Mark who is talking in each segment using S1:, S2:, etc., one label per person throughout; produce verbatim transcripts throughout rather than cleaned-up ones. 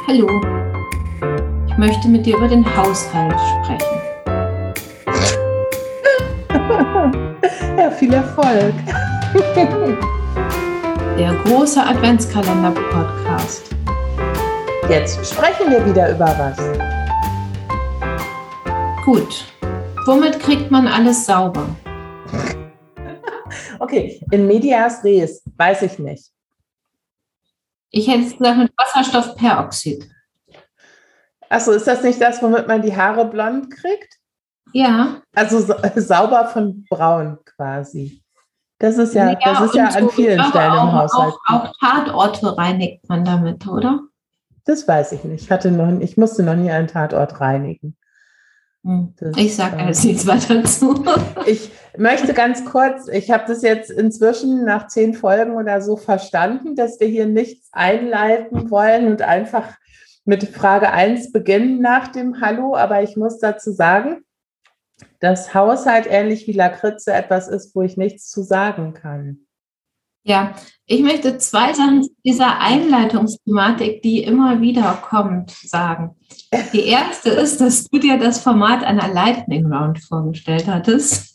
S1: Hallo, ich möchte mit dir über den Haushalt sprechen.
S2: Ja, viel Erfolg.
S1: Der große Adventskalender-Podcast.
S2: Jetzt sprechen wir wieder über was.
S1: Gut, womit kriegt man alles sauber?
S2: Okay, in medias res, weiß ich nicht.
S1: Ich hätte es gesagt mit Wasserstoffperoxid.
S2: Achso, ist das nicht das, womit man die Haare blond kriegt?
S1: Ja.
S2: Also sa- sauber von braun quasi. Das ist ja,
S1: Ja,
S2: das ist ja
S1: und
S2: an
S1: so,
S2: vielen
S1: ich glaube
S2: Stellen im
S1: auch,
S2: Haushalt.
S1: Auch, auch Tatorte reinigt man damit, oder?
S2: Das weiß ich nicht. Ich, hatte noch, ich musste noch nie einen Tatort reinigen.
S1: Hm.
S2: Das,
S1: Ich sage
S2: äh,
S1: jetzt nichts weiter dazu.
S2: Ich möchte ganz kurz, ich habe das jetzt inzwischen nach zehn Folgen oder so verstanden, dass wir hier nichts einleiten wollen und einfach mit Frage eins beginnen nach dem Hallo. Aber ich muss dazu sagen, dass Haushalt ähnlich wie Lakritze etwas ist, wo ich nichts zu sagen kann.
S1: Ja, ich möchte zwei Sachen zu dieser Einleitungsthematik, die immer wieder kommt, sagen. Die erste ist, dass du dir das Format einer Lightning Round vorgestellt hattest.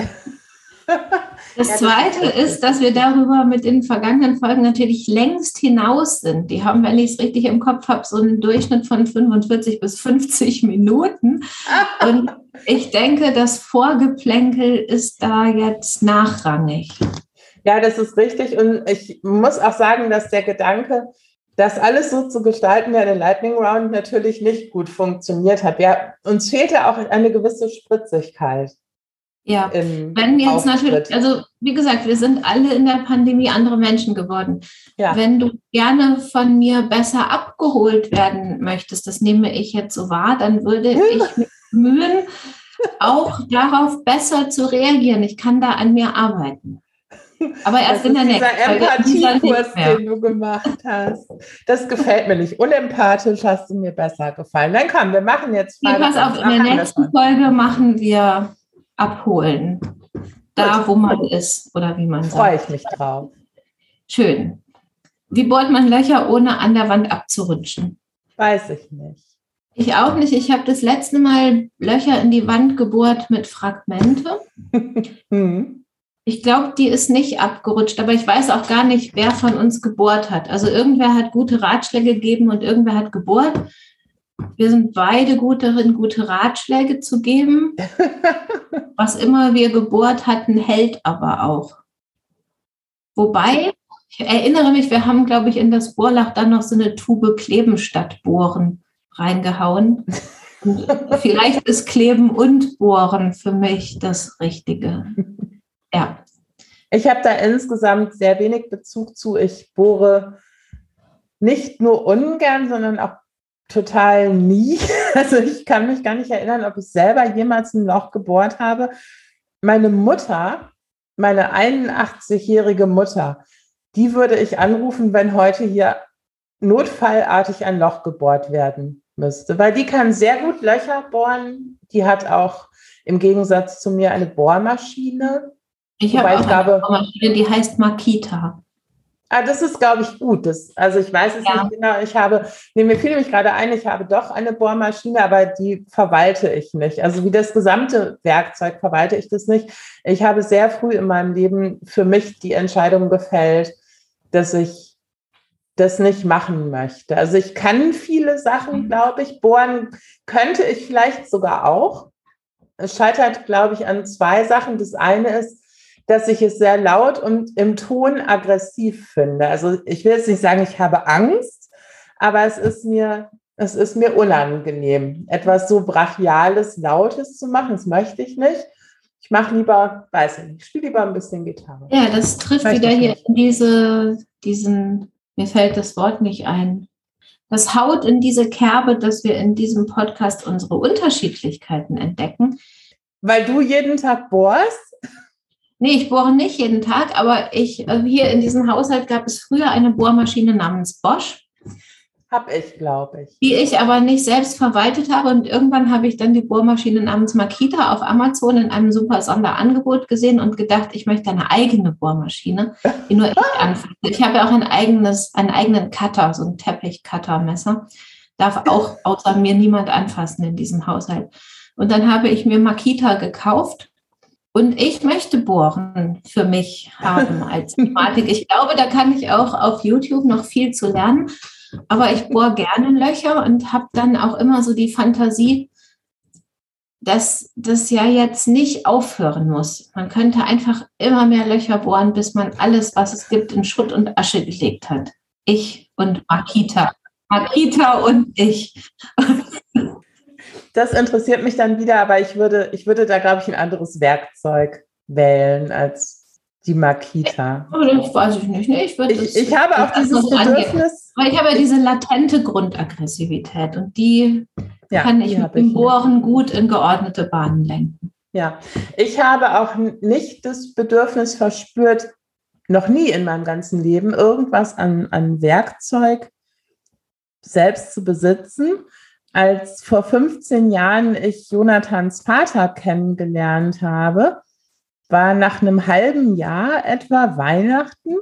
S1: Das
S2: Ja, das
S1: zweite
S2: ist
S1: ist, dass wir darüber mit den vergangenen Folgen natürlich längst hinaus sind. Die haben, wenn ich es richtig im Kopf habe, so einen Durchschnitt von fünfundvierzig bis fünfzig Minuten. Und ich denke, das Vorgeplänkel ist da jetzt nachrangig.
S2: Ja, das ist richtig. Und ich muss auch sagen, dass der Gedanke, das alles so zu gestalten wie eine Lightning Round natürlich nicht gut funktioniert hat. Ja, uns fehlte auch eine gewisse Spritzigkeit.
S1: Ja,
S2: im
S1: wenn jetzt
S2: Auftritt.
S1: natürlich, also wie gesagt, wir sind alle in der Pandemie andere Menschen geworden.
S2: Ja.
S1: Wenn du gerne von mir besser abgeholt werden möchtest, das nehme ich jetzt so wahr, dann würde ich mich bemühen, auch darauf besser zu reagieren. Ich kann da an mir arbeiten. Aber erst
S2: Das
S1: in der
S2: ist
S1: nächsten
S2: dieser
S1: Folge.
S2: Empathiekurs, den du gemacht hast. Das gefällt mir nicht. Unempathisch hast du mir besser gefallen. Dann komm, wir machen jetzt
S1: Nee, pass auf, in der nächsten Folge machen wir abholen. Da,
S2: Gut.
S1: wo man ist oder wie man sagt.
S2: Freue ich mich drauf.
S1: Schön. Wie bohrt man Löcher, ohne an der Wand abzurutschen?
S2: Weiß ich nicht.
S1: Ich auch nicht. Ich habe das letzte Mal Löcher in die Wand gebohrt mit Fragmente.
S2: hm.
S1: Ich glaube, die ist nicht abgerutscht, aber ich weiß auch gar nicht, wer von uns gebohrt hat. Also irgendwer hat gute Ratschläge gegeben und irgendwer hat gebohrt. Wir sind beide gut darin, gute Ratschläge zu geben. Was immer wir gebohrt hatten, hält aber auch. Wobei, ich erinnere mich, wir haben, glaube ich, in das Bohrloch dann noch so eine Tube Kleben statt Bohren reingehauen. Und vielleicht ist Kleben und Bohren für mich das Richtige. Ja.
S2: Ich habe da insgesamt sehr wenig Bezug zu. Ich bohre nicht nur ungern, sondern auch total nie. Also ich kann mich gar nicht erinnern, ob ich selber jemals ein Loch gebohrt habe. Meine Mutter, meine einundachtzig-jährige Mutter, die würde ich anrufen, wenn heute hier notfallartig ein Loch gebohrt werden müsste, weil die kann sehr gut Löcher bohren. Die hat auch im Gegensatz zu mir eine Bohrmaschine.
S1: Ich habe auch ich eine Bohrmaschine, die heißt Makita.
S2: Ah, das ist, glaube ich, gut. Das, also ich weiß es ja. nicht genau. Ich habe, nee, mir fiel nämlich gerade ein, ich habe doch eine Bohrmaschine, aber die verwalte ich nicht. Also wie das gesamte Werkzeug verwalte ich das nicht. Ich habe sehr früh in meinem Leben für mich die Entscheidung gefällt, dass ich das nicht machen möchte. Also ich kann viele Sachen, glaube ich, bohren könnte ich vielleicht sogar auch. Es scheitert, glaube ich, an zwei Sachen. Das eine ist, dass ich es sehr laut und im Ton aggressiv finde. Also ich will jetzt nicht sagen, ich habe Angst, aber es ist mir, es ist mir unangenehm, etwas so Brachiales, Lautes zu machen. Das möchte ich nicht. Ich mache lieber, weiß ich nicht, ich spiele lieber ein bisschen Gitarre.
S1: Ja, das trifft wieder hier in diese, diesen, mir fällt das Wort nicht ein. Das haut in diese Kerbe, dass wir in diesem Podcast unsere Unterschiedlichkeiten entdecken.
S2: Weil du jeden Tag bohrst?
S1: Nee, ich bohre nicht jeden Tag, aber ich, hier in diesem Haushalt gab es früher eine Bohrmaschine namens Bosch.
S2: Hab ich, glaube ich.
S1: Die ich aber nicht selbst verwaltet habe. Und irgendwann habe ich dann die Bohrmaschine namens Makita auf Amazon in einem super Sonderangebot gesehen und gedacht, ich möchte eine eigene Bohrmaschine, die nur ich anfasse. Ich habe ja auch ein eigenes, einen eigenen Cutter, so ein Teppich-Cutter-Messer. darf auch außer mir niemand anfassen in diesem Haushalt. Und dann habe ich mir Makita gekauft und ich möchte Bohren für mich haben als Thematik. Ich glaube, da kann ich auch auf YouTube noch viel zu lernen, aber ich bohre gerne Löcher und habe dann auch immer so die Fantasie, dass das ja jetzt nicht aufhören muss. Man könnte einfach immer mehr Löcher bohren, bis man alles, was es gibt, in Schutt und Asche gelegt hat. Ich und Makita. Makita und ich.
S2: Das interessiert mich dann wieder, aber ich würde, ich würde da, glaube ich, ein anderes Werkzeug wählen als die Makita.
S1: Das weiß ich nicht. Nee, ich, würde
S2: ich, ich habe auch dieses Bedürfnis.
S1: Weil ich habe ja diese latente Grundaggressivität und die
S2: ja,
S1: kann ich
S2: die
S1: mit dem Bohren gut in geordnete Bahnen lenken.
S2: Ja, ich habe auch nicht das Bedürfnis verspürt, noch nie in meinem ganzen Leben irgendwas an, an Werkzeug selbst zu besitzen. Als vor fünfzehn Jahren ich Jonathans Vater kennengelernt habe, war nach einem halben Jahr etwa Weihnachten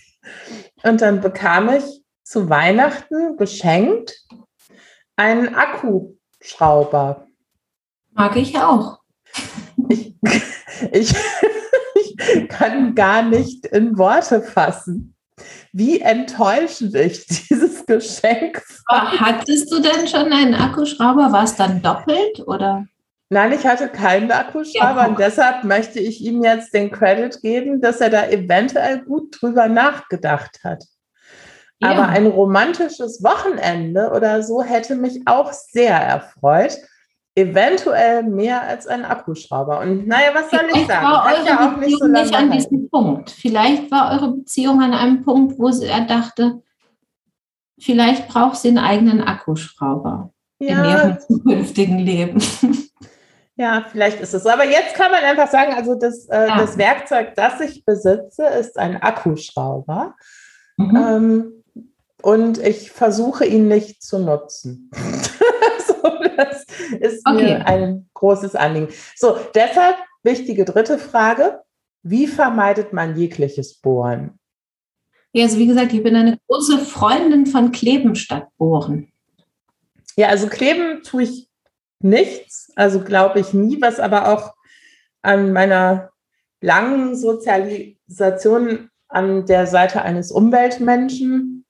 S2: und dann bekam ich zu Weihnachten geschenkt einen Akkuschrauber.
S1: Mag ich auch.
S2: Ich, ich, ich kann gar nicht in Worte fassen, wie enttäuschend ich dieses Geschenk fand.
S1: Hattest du denn schon einen Akkuschrauber? War es dann doppelt oder?
S2: Nein, ich hatte keinen Akkuschrauber, ja, und deshalb möchte ich ihm jetzt den Credit geben, dass er da eventuell gut drüber nachgedacht hat. Ja. Aber ein romantisches Wochenende oder so hätte mich auch sehr erfreut. Eventuell mehr als ein Akkuschrauber. Und naja, was soll ich sagen?
S1: War eure
S2: ja auch
S1: Beziehung
S2: nicht so lange
S1: nicht an diesem Punkt. Vielleicht war eure Beziehung an einem Punkt, wo er dachte, vielleicht braucht sie einen eigenen Akkuschrauber ja. in ihrem zukünftigen Leben.
S2: Ja, vielleicht ist es so. Aber jetzt kann man einfach sagen, also das, äh, ja. das Werkzeug, das ich besitze, ist ein Akkuschrauber. Mhm. Ähm, und ich versuche ihn nicht zu nutzen. So, das ist okay. Mir ein großes Anliegen. So, deshalb wichtige dritte Frage. Wie vermeidet man jegliches Bohren?
S1: Ja, also wie gesagt, ich bin eine große Freundin von Kleben statt Bohren.
S2: Ja, also kleben tue ich nichts, also glaube ich nie, was aber auch an meiner langen Sozialisation an der Seite eines Umweltmenschen,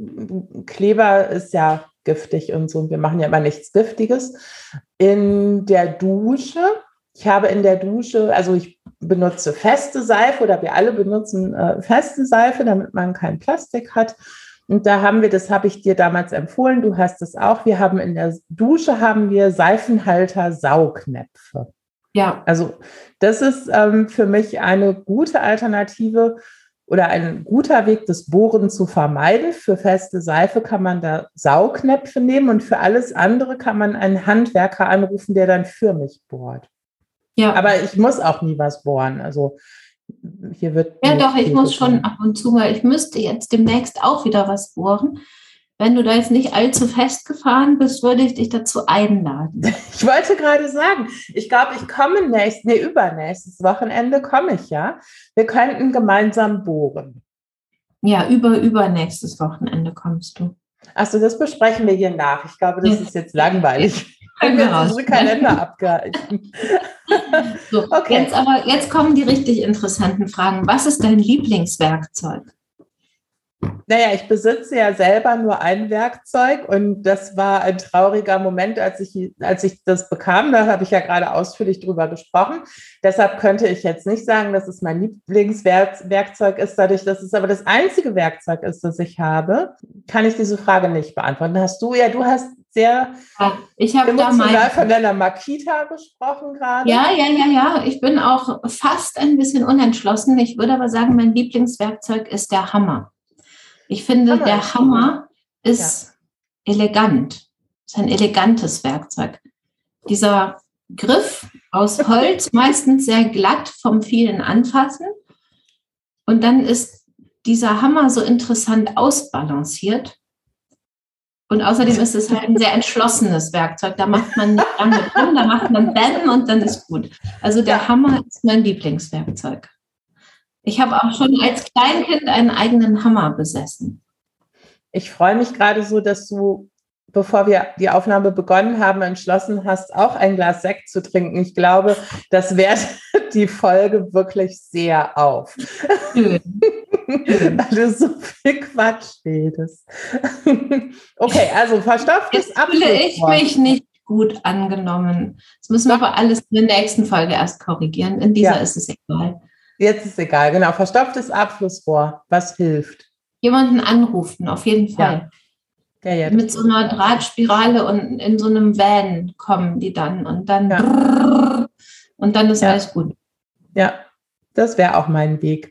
S2: Kleber ist ja giftig und so, wir machen ja immer nichts Giftiges. In der Dusche, ich habe in der Dusche, also ich benutze feste Seife oder wir alle benutzen äh, feste Seife, damit man kein Plastik hat. Und da haben wir, das habe ich dir damals empfohlen, du hast es auch, wir haben in der Dusche haben wir Seifenhalter-Saugnäpfe.
S1: Ja.
S2: Also das ist ähm, für mich eine gute Alternative oder ein guter Weg, das Bohren zu vermeiden. Für feste Seife kann man da Saugnäpfe nehmen und für alles andere kann man einen Handwerker anrufen, der dann für mich bohrt. Ja. Aber ich muss auch nie was bohren, also hier wird
S1: ja, doch, ich muss schon ab und zu mal, ich müsste jetzt demnächst auch wieder was bohren. Wenn du da jetzt nicht allzu festgefahren bist, würde ich dich dazu einladen.
S2: Ich wollte gerade sagen, ich glaube, ich komme nächstes, nee, übernächstes Wochenende komme ich, ja. Wir könnten gemeinsam bohren.
S1: Ja, über, übernächstes Wochenende kommst du.
S2: Achso, das besprechen wir hier nach. Ich glaube, das ja. ist jetzt langweilig. Ich habe jetzt unsere Kalender abgehalten.
S1: So, okay. Jetzt aber, jetzt kommen die richtig interessanten Fragen. Was ist dein Lieblingswerkzeug?
S2: Naja, ich besitze ja selber nur ein Werkzeug und das war ein trauriger Moment, als ich, als ich das bekam. Da habe ich ja gerade ausführlich drüber gesprochen. Deshalb könnte ich jetzt nicht sagen, dass es mein Lieblingswerkzeug ist. Dadurch, dass es aber das einzige Werkzeug ist, das ich habe, kann ich diese Frage nicht beantworten. Hast du, ja, du hast sehr
S1: ja, ich habe
S2: emotional
S1: da mein,
S2: von deiner Makita gesprochen gerade.
S1: Ja, ja, ja, ja. Ich bin auch fast ein bisschen unentschlossen. Ich würde aber sagen, mein Lieblingswerkzeug ist der Hammer. Ich finde, Hammer der ist Hammer ist ja. elegant. Ist ein elegantes Werkzeug. Dieser Griff aus Holz, meistens sehr glatt vom vielen Anfassen. Und dann ist dieser Hammer so interessant ausbalanciert. Und außerdem ist es halt ein sehr entschlossenes Werkzeug. Da macht man nicht lange drum, da macht man Bäm und dann ist gut. Also der ja. Hammer ist mein Lieblingswerkzeug. Ich habe auch schon als Kleinkind einen eigenen Hammer besessen.
S2: Ich freue mich gerade so, dass du bevor wir die Aufnahme begonnen haben, entschlossen hast, auch ein Glas Sekt zu trinken. Ich glaube, das wertet die Folge wirklich sehr auf. Schön. Weil du so viel Quatsch redest. Okay, also verstopftes Abschlusswort.
S1: Fühle ich mich nicht gut angenommen. Das müssen wir aber alles in der nächsten Folge erst korrigieren. In dieser ja. ist es egal.
S2: Jetzt ist egal, genau. Verstopftes Abschlusswort. Was hilft?
S1: Jemanden anrufen, auf jeden Fall.
S2: Ja. Ja, ja,
S1: mit so einer Drahtspirale und in so einem Van kommen die dann und dann
S2: ja.
S1: brrr, und dann ist
S2: ja.
S1: alles gut.
S2: Ja, das wäre auch mein Weg.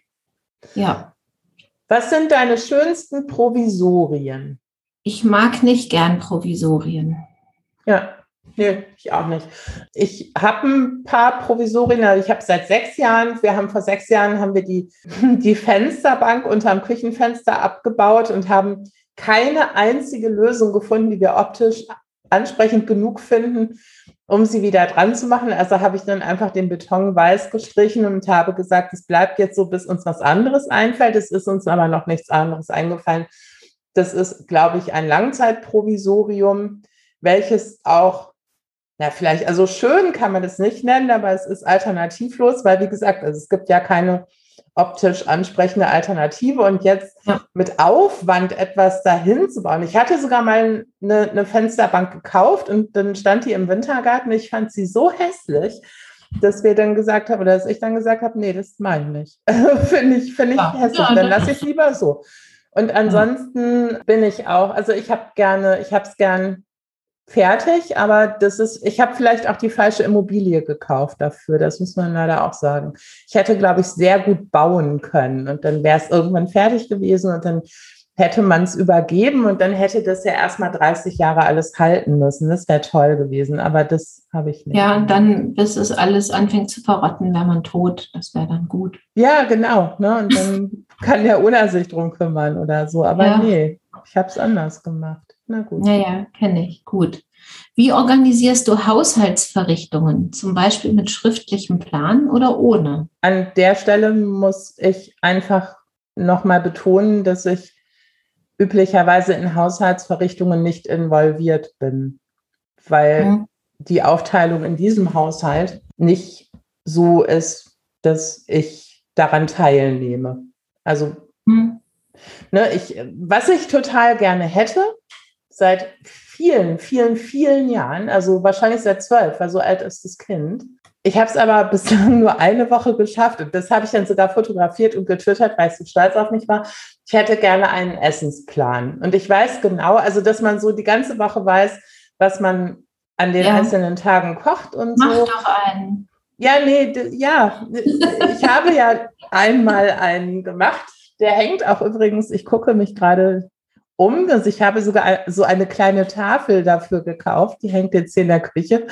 S1: Ja.
S2: Was sind deine schönsten Provisorien?
S1: Ich mag nicht gern Provisorien.
S2: Ja, nee, ich auch nicht. Ich habe ein paar Provisorien, also ich habe seit sechs Jahren, wir haben vor sechs Jahren haben wir die, die Fensterbank unterm Küchenfenster abgebaut und haben keine einzige Lösung gefunden, die wir optisch ansprechend genug finden, um sie wieder dran zu machen. Also habe ich dann einfach den Beton weiß gestrichen und habe gesagt, es bleibt jetzt so, bis uns was anderes einfällt. Es ist uns aber noch nichts anderes eingefallen. Das ist, glaube ich, ein Langzeitprovisorium, welches auch, ja, vielleicht, also schön kann man das nicht nennen, aber es ist alternativlos, weil, wie gesagt, also es gibt ja keine optisch ansprechende Alternative und jetzt ja. mit Aufwand etwas dahin zu bauen. Ich hatte sogar mal eine, eine Fensterbank gekauft und dann stand die im Wintergarten. Ich fand sie so hässlich, dass wir dann gesagt haben, oder dass ich dann gesagt habe, nee, das meine ich. Finde ich, find ich ja. hässlich, ja, dann lasse ich es lieber so. Und ansonsten ja. bin ich auch, also ich habe gerne, ich habe es gern fertig, aber das ist, ich habe vielleicht auch die falsche Immobilie gekauft dafür, das muss man leider auch sagen. Ich hätte, glaube ich, sehr gut bauen können und dann wäre es irgendwann fertig gewesen und dann hätte man es übergeben und dann hätte das ja erstmal dreißig Jahre alles halten müssen. Das wäre toll gewesen, aber das habe ich nicht.
S1: Ja, und dann, bis es alles anfängt zu verrotten, wäre man tot. Das wäre dann gut.
S2: Ja, genau. Ne? Und dann kann der Owner sich drum kümmern oder so. Aber ja. nee, ich habe es anders gemacht. Na gut.
S1: Ja, ja, kenne ich. Gut. Wie organisierst du Haushaltsverrichtungen? Zum Beispiel mit schriftlichem Plan oder ohne?
S2: An der Stelle muss ich einfach nochmal betonen, dass ich üblicherweise in Haushaltsverrichtungen nicht involviert bin, weil mhm. die Aufteilung in diesem Haushalt nicht so ist, dass ich daran teilnehme. Also, mhm. ne, ich, was ich total gerne hätte, seit vielen, vielen, vielen Jahren, also wahrscheinlich seit zwölf, weil so alt ist das Kind. Ich habe es aber bislang nur eine Woche geschafft und das habe ich dann sogar fotografiert und getwittert, weil ich so stolz auf mich war. Ich hätte gerne einen Essensplan und ich weiß genau, also dass man so die ganze Woche weiß, was man an den ja. einzelnen Tagen kocht und
S1: Mach
S2: so.
S1: Mach doch einen.
S2: Ja, nee, d- ja, ich habe ja einmal einen gemacht. Der hängt auch übrigens, ich gucke mich gerade um. Also ich habe sogar so eine kleine Tafel dafür gekauft, die hängt jetzt hier in der Küche.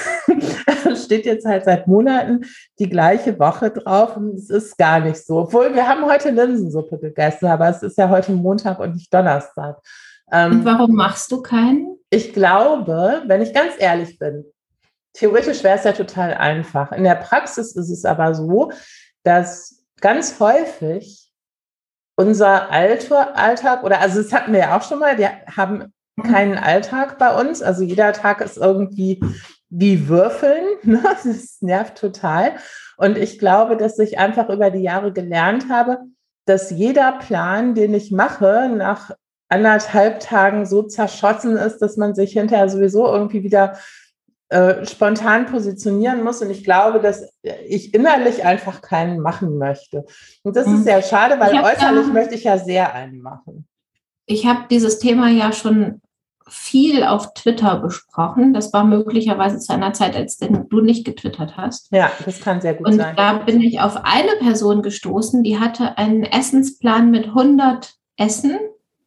S2: Steht jetzt halt seit Monaten die gleiche Woche drauf und es ist gar nicht so. Obwohl, wir haben heute Linsensuppe gegessen, aber es ist ja heute Montag und nicht Donnerstag.
S1: Und warum machst du keinen?
S2: Ich glaube, wenn ich ganz ehrlich bin, theoretisch wäre es ja total einfach. In der Praxis ist es aber so, dass ganz häufig unser Alltag, oder also das hatten wir ja auch schon mal, wir haben keinen Alltag bei uns, also jeder Tag ist irgendwie wie Würfeln, ne? Das nervt total und ich glaube, dass ich einfach über die Jahre gelernt habe, dass jeder Plan, den ich mache, nach anderthalb Tagen so zerschossen ist, dass man sich hinterher sowieso irgendwie wieder Äh, spontan positionieren muss und ich glaube, dass ich innerlich einfach keinen machen möchte. Und das ist sehr schade, weil äußerlich ja, möchte ich ja sehr einen machen.
S1: Ich habe dieses Thema ja schon viel auf Twitter besprochen. Das war möglicherweise zu einer Zeit, als du nicht getwittert hast.
S2: Ja, das kann sehr gut
S1: und
S2: sein.
S1: Und da bin ich auf eine Person gestoßen, die hatte einen Essensplan mit hundert Essen,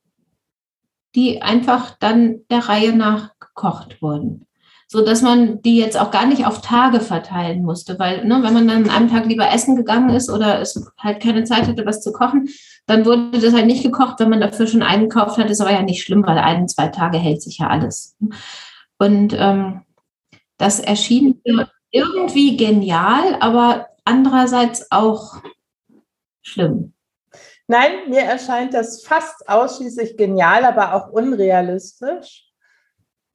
S1: die einfach dann der Reihe nach gekocht wurden. So dass man die jetzt auch gar nicht auf Tage verteilen musste, weil ne, wenn man dann an einem Tag lieber essen gegangen ist oder es halt keine Zeit hatte, was zu kochen, dann wurde das halt nicht gekocht, wenn man dafür schon einen gekauft hat. Das ist aber ja nicht schlimm, weil ein, zwei Tage hält sich ja alles. Und ähm, das erschien mir irgendwie genial, aber andererseits auch schlimm.
S2: Nein, mir erscheint das fast ausschließlich genial, aber auch unrealistisch.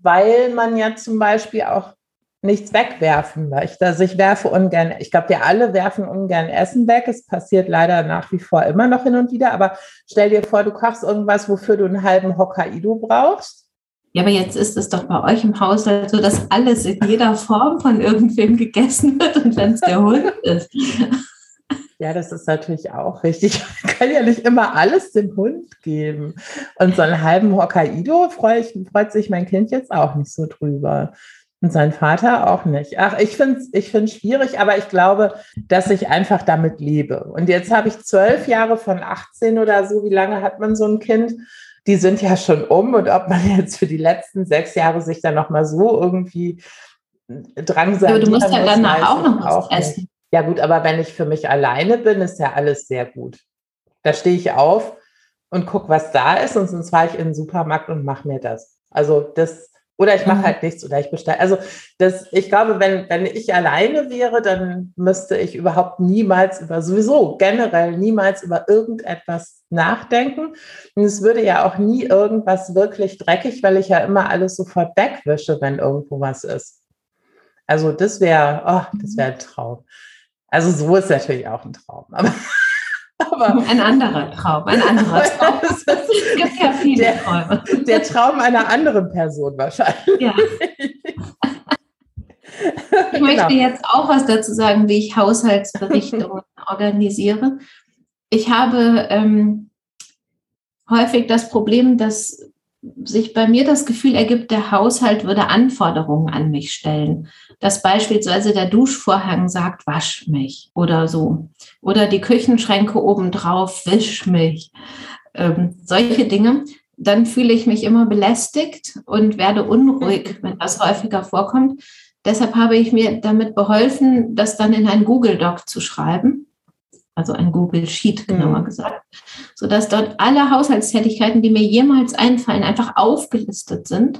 S2: weil man ja zum Beispiel auch nichts wegwerfen möchte. Also ich werfe ungern, ich glaube, wir alle werfen ungern Essen weg. Es passiert leider nach wie vor immer noch hin und wieder. Aber stell dir vor, du kochst irgendwas, wofür du einen halben Hokkaido brauchst.
S1: Ja, aber jetzt ist es doch bei euch im Haushalt so, dass alles in jeder Form von irgendwem gegessen wird und wenn es der Hund ist.
S2: Ja, das ist natürlich auch richtig. Man kann ja nicht immer alles dem Hund geben. Und so einen halben Hokkaido freue ich, freut sich mein Kind jetzt auch nicht so drüber. Und sein Vater auch nicht. Ach, ich finde es ich find's schwierig, aber ich glaube, dass ich einfach damit lebe. Und jetzt habe ich zwölf Jahre von achtzehn oder so. Wie lange hat man so ein Kind? Die sind ja schon um. Und ob man jetzt für die letzten sechs Jahre sich dann nochmal so irgendwie drangsalieren muss.
S1: Aber du musst ja danach auch noch was essen.
S2: Nicht. Ja gut, aber wenn ich für mich alleine bin, ist ja alles sehr gut. Da stehe ich auf und gucke, was da ist. Und sonst fahre ich in den Supermarkt und mache mir das. Also das... Oder ich mache halt nichts oder ich bestelle. Also das, ich glaube, wenn, wenn ich alleine wäre, dann müsste ich überhaupt niemals über, sowieso generell niemals über irgendetwas nachdenken. Und es würde ja auch nie irgendwas wirklich dreckig, weil ich ja immer alles sofort wegwische, wenn irgendwo was ist. Also das wäre, oh, das wäre ein Traum. Also so ist natürlich auch ein Traum. Aber
S1: Aber ein anderer Traum, ein anderer Traum. Es gibt ja viele
S2: der,
S1: Träume.
S2: Der Traum einer anderen Person wahrscheinlich. Ja.
S1: Ich möchte genau. jetzt auch was dazu sagen, wie ich Haushaltsverrichtungen organisiere. Ich habe ähm, häufig das Problem, dass sich bei mir das Gefühl ergibt, der Haushalt würde Anforderungen an mich stellen. Dass beispielsweise der Duschvorhang sagt, wasch mich oder so. Oder die Küchenschränke obendrauf, wisch mich. Ähm, solche Dinge. Dann fühle ich mich immer belästigt und werde unruhig, wenn das häufiger vorkommt. Deshalb habe ich mir damit beholfen, das dann in ein Google Doc zu schreiben. Also ein Google Sheet, genauer mhm. gesagt, sodass dort alle Haushaltstätigkeiten, die mir jemals einfallen, einfach aufgelistet sind.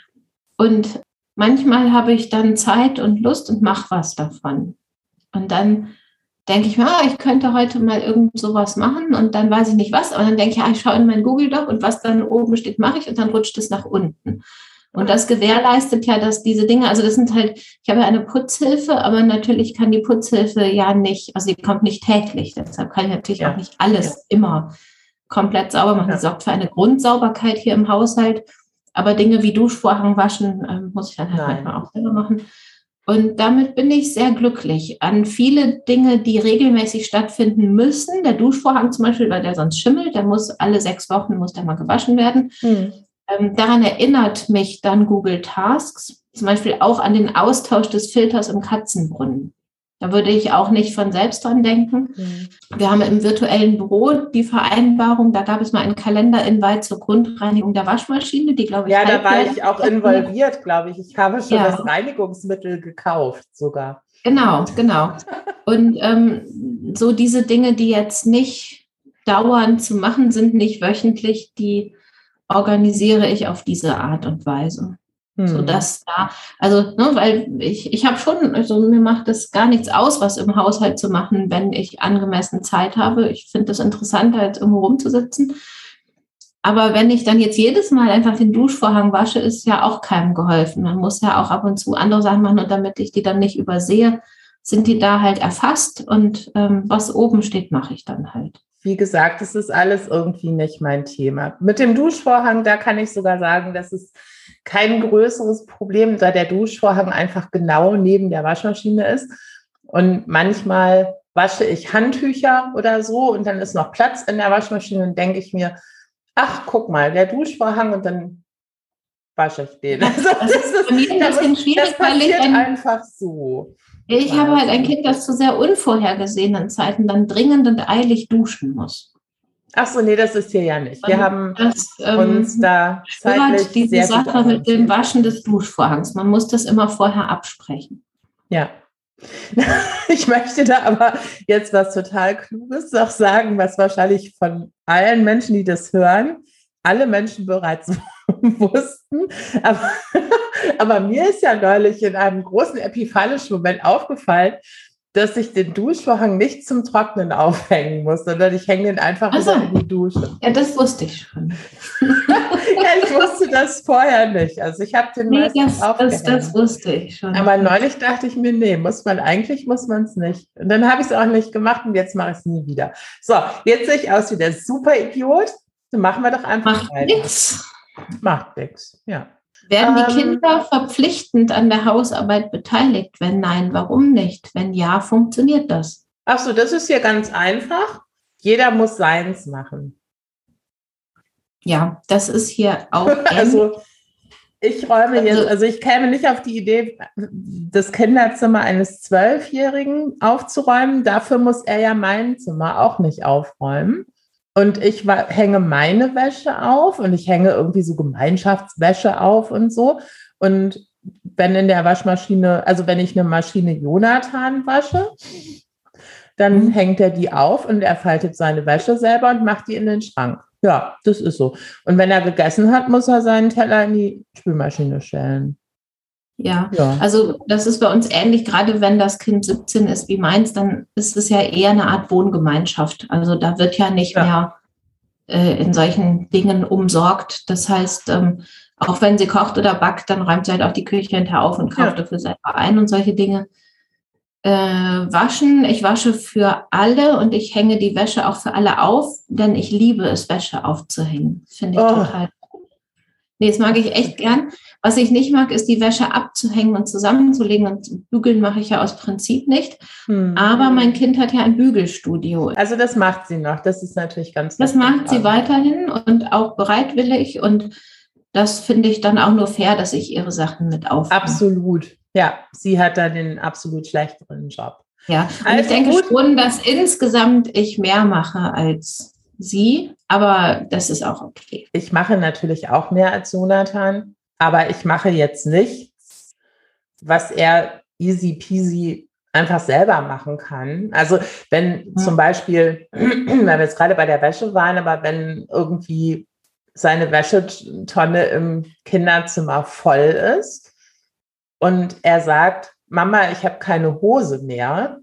S1: Und manchmal habe ich dann Zeit und Lust und mache was davon. Und dann denke ich mir, ah, ich könnte heute mal irgend sowas machen und dann weiß ich nicht was, aber dann denke ich, ja, ich schaue in mein Google Doc und was dann oben steht, mache ich und dann rutscht es nach unten. Und das gewährleistet ja, dass diese Dinge, also das sind halt, ich habe ja eine Putzhilfe, aber natürlich kann die Putzhilfe ja nicht, also die kommt nicht täglich, deshalb kann ich natürlich ja. auch nicht alles ja. immer komplett sauber machen. Ja. Die sorgt für eine Grundsauberkeit hier im Haushalt, aber Dinge wie Duschvorhang waschen äh, muss ich dann halt Nein. manchmal auch selber machen. Und damit bin ich sehr glücklich. An viele Dinge, die regelmäßig stattfinden müssen, der Duschvorhang zum Beispiel, weil der sonst schimmelt, der muss alle sechs Wochen, muss der mal gewaschen werden. Hm. Ähm, daran erinnert mich dann Google Tasks, zum Beispiel auch an den Austausch des Filters im Katzenbrunnen. Da würde ich auch nicht von selbst dran denken. Mhm. Wir haben im virtuellen Büro die Vereinbarung, da gab es mal einen Kalender-Invite zur Grundreinigung der Waschmaschine, die, glaube ich,
S2: ja, da war ich auch involviert, glaube ich. Ich habe schon ja. das Reinigungsmittel gekauft sogar.
S1: Genau, genau. Und ähm, so diese Dinge, die jetzt nicht dauernd zu machen sind, nicht wöchentlich, die organisiere ich auf diese Art und Weise. Hm. So dass da, also, ne, weil ich, ich habe schon, also mir macht es gar nichts aus, was im Haushalt zu machen, wenn ich angemessen Zeit habe. Ich finde es interessanter, als irgendwo rumzusitzen. Aber wenn ich dann jetzt jedes Mal einfach den Duschvorhang wasche, ist ja auch keinem geholfen. Man muss ja auch ab und zu andere Sachen machen und damit ich die dann nicht übersehe, sind die da halt erfasst und ähm, was oben steht, mache ich dann halt.
S2: Wie gesagt, das ist alles irgendwie nicht mein Thema. Mit dem Duschvorhang, da kann ich sogar sagen, das ist kein größeres Problem, da der Duschvorhang einfach genau neben der Waschmaschine ist. Und manchmal wasche ich Handtücher oder so und dann ist noch Platz in der Waschmaschine und denke ich mir, ach, guck mal, der Duschvorhang und dann wasche ich den. Also,
S1: das ist für mich ein bisschen schwierig,
S2: weil ich ein, einfach so.
S1: Ich also. habe halt ein Kind, das zu sehr unvorhergesehenen Zeiten dann dringend und eilig duschen muss.
S2: Ach so, nee, das ist hier ja nicht. Wir und haben das, ähm, uns da
S1: zeitlich diese sehr Sache mit dem Waschen des Duschvorhangs. Man muss das immer vorher absprechen.
S2: Ja. Ich möchte da aber jetzt was total Kluges noch sagen, was wahrscheinlich von allen Menschen, die das hören, alle Menschen bereits wussten. Aber, aber mir ist ja neulich in einem großen epiphanischen Moment aufgefallen, dass ich den Duschvorhang nicht zum Trocknen aufhängen muss, sondern ich hänge den einfach
S1: Also,
S2: wieder in die Dusche.
S1: Ja, das wusste ich schon.
S2: Ja, ich wusste das vorher nicht. Also ich habe den
S1: Nee,
S2: meistens
S1: das, das,
S2: aufgehängt.
S1: das wusste ich schon.
S2: Aber neulich dachte ich mir, nee, muss man eigentlich, muss man es nicht. Und dann habe ich es auch nicht gemacht und jetzt mache ich es nie wieder. So, jetzt sehe ich aus wie der Super-Idiot. Dann machen wir doch einfach
S1: Macht
S2: weiter.
S1: nichts.
S2: Macht nichts, ja.
S1: Werden die
S2: Ähm,
S1: Kinder verpflichtend an der Hausarbeit beteiligt? Wenn nein, warum nicht? Wenn ja, funktioniert das?
S2: Ach so, das ist hier ganz einfach. Jeder muss seins machen.
S1: Ja, das ist hier auch
S2: Also ich räume jetzt, also ich käme nicht auf die Idee, das Kinderzimmer eines Zwölfjährigen aufzuräumen. Dafür muss er ja mein Zimmer auch nicht aufräumen. Und ich wa- hänge meine Wäsche auf und ich hänge irgendwie so Gemeinschaftswäsche auf und so. Und wenn in der Waschmaschine, also wenn ich eine Maschine Jonathan wasche, dann hängt er die auf und er faltet seine Wäsche selber und macht die in den Schrank. Ja, das ist so. Und wenn er gegessen hat, muss er seinen Teller in die Spülmaschine stellen.
S1: Ja,
S2: Ja.
S1: also das ist bei uns ähnlich, gerade wenn das Kind siebzehn ist wie meins, dann ist es ja eher eine Art Wohngemeinschaft. Also da wird ja nicht
S2: Ja.
S1: mehr äh, in solchen Dingen umsorgt. Das heißt, ähm, auch wenn sie kocht oder backt, dann räumt sie halt auch die Küche hinterher auf und kauft
S2: Ja.
S1: dafür selber ein und solche Dinge. Äh, waschen, ich wasche für alle und ich hänge die Wäsche auch für alle auf, denn ich liebe es, Wäsche aufzuhängen. Das finde ich
S2: Oh.
S1: total cool. Nee, das mag ich echt gern. Was ich nicht mag, ist die Wäsche abzuhängen und zusammenzulegen. Und bügeln mache ich ja aus Prinzip nicht.
S2: Hm.
S1: Aber mein Kind hat ja ein Bügelstudio.
S2: Also das macht sie noch. Das ist natürlich ganz
S1: Das macht sie weiterhin und auch bereitwillig. Und das finde ich dann auch nur fair, dass ich ihre Sachen mit aufnehme.
S2: Absolut. Ja, sie hat da den absolut schlechteren Job.
S1: Ja, und
S2: Also
S1: ich denke
S2: gut.
S1: schon, dass insgesamt ich mehr mache als sie. Aber das ist auch okay.
S2: Ich mache natürlich auch mehr als Jonathan, aber ich mache jetzt nichts, was er easy peasy einfach selber machen kann. Also wenn
S1: Mhm.
S2: zum Beispiel, wenn wir jetzt gerade bei der Wäsche waren, aber wenn irgendwie seine Wäschetonne im Kinderzimmer voll ist und er sagt, Mama, ich habe keine Hose mehr,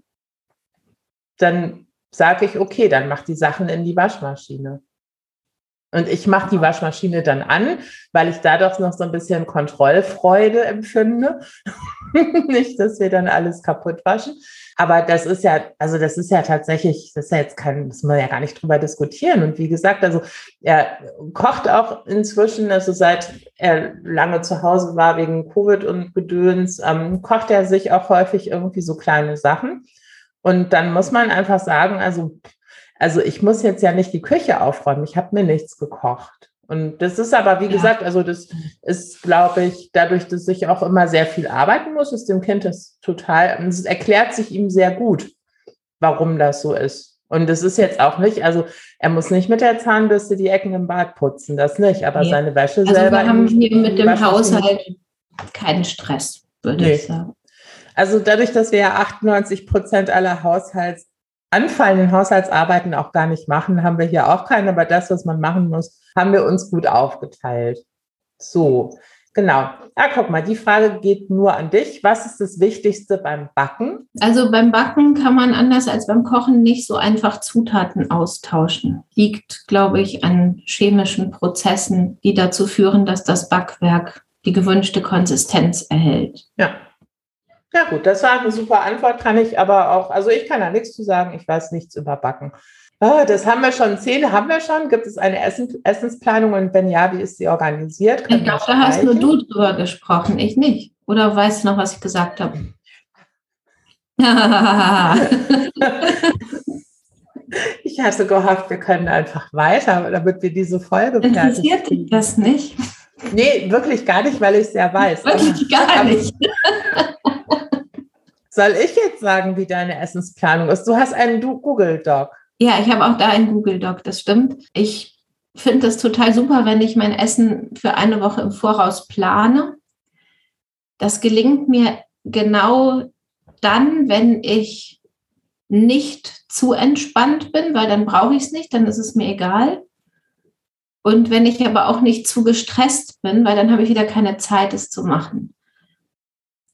S2: dann sage ich, okay, dann mach die Sachen in die Waschmaschine. Und ich mache die Waschmaschine dann an, weil ich dadurch noch so ein bisschen Kontrollfreude empfinde. Nicht, dass wir dann alles kaputt waschen. Aber das ist ja, also das ist ja tatsächlich, das ist ja jetzt kein, das muss man ja gar nicht drüber diskutieren. Und wie gesagt, also er kocht auch inzwischen, also seit er lange zu Hause war wegen Covid und Gedöns, ähm, kocht er sich auch häufig irgendwie so kleine Sachen. Und dann muss man einfach sagen, also Also ich muss jetzt ja nicht die Küche aufräumen. Ich habe mir nichts gekocht. Und das ist aber, wie
S1: Ja.
S2: gesagt, also das ist, glaube ich, dadurch, dass ich auch immer sehr viel arbeiten muss, ist dem Kind das total, es erklärt sich ihm sehr gut, warum das so ist. Und das ist jetzt auch nicht, also er muss nicht mit der Zahnbürste die Ecken im Bad putzen, das nicht, aber
S1: Nee.
S2: seine Wäsche
S1: Also
S2: selber.
S1: wir haben
S2: in die-
S1: hier mit dem
S2: Waschmaschine-
S1: Haushalt keinen Stress, würde
S2: Nee.
S1: ich sagen.
S2: Also dadurch, dass wir ja achtundneunzig Prozent aller Haushalts anfallenden Haushaltsarbeiten auch gar nicht machen, haben wir hier auch keine, aber das, was man machen muss, haben wir uns gut aufgeteilt. So, genau. Ja, guck mal, die Frage geht nur an dich. Was ist das Wichtigste beim Backen?
S1: Also beim Backen kann man anders als beim Kochen nicht so einfach Zutaten austauschen. Liegt, glaube ich, an chemischen Prozessen, die dazu führen, dass das Backwerk die gewünschte Konsistenz erhält.
S2: Ja. Ja gut, das war eine super Antwort, kann ich aber auch, also ich kann da nichts zu sagen, ich weiß nichts über Backen. Ah, das haben wir schon, zehn haben wir schon. Gibt es eine Essen, Essensplanung und wenn ja, wie ist sie organisiert?
S1: Ich glaube, da hast nur du drüber gesprochen, ich nicht. Oder weißt du noch, was ich gesagt habe?
S2: Ich hatte gehofft, wir können einfach weiter, damit wir diese Folge
S1: Interessiert dich das nicht?
S2: Nee, wirklich gar nicht, weil ich es ja weiß.
S1: Wirklich gar nicht.
S2: Soll ich jetzt sagen, wie deine Essensplanung ist? Du hast einen Google-Doc.
S1: Ja, ich habe auch da einen Google-Doc, das stimmt. Ich finde das total super, wenn ich mein Essen für eine Woche im Voraus plane. Das gelingt mir genau dann, wenn ich nicht zu entspannt bin, weil dann brauche ich es nicht, dann ist es mir egal. Und wenn ich aber auch nicht zu gestresst bin, weil dann habe ich wieder keine Zeit, es zu machen.